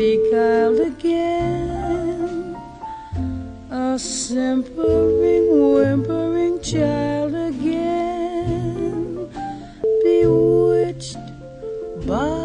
beguiled again, a simpering, whimpering child again, bewitched by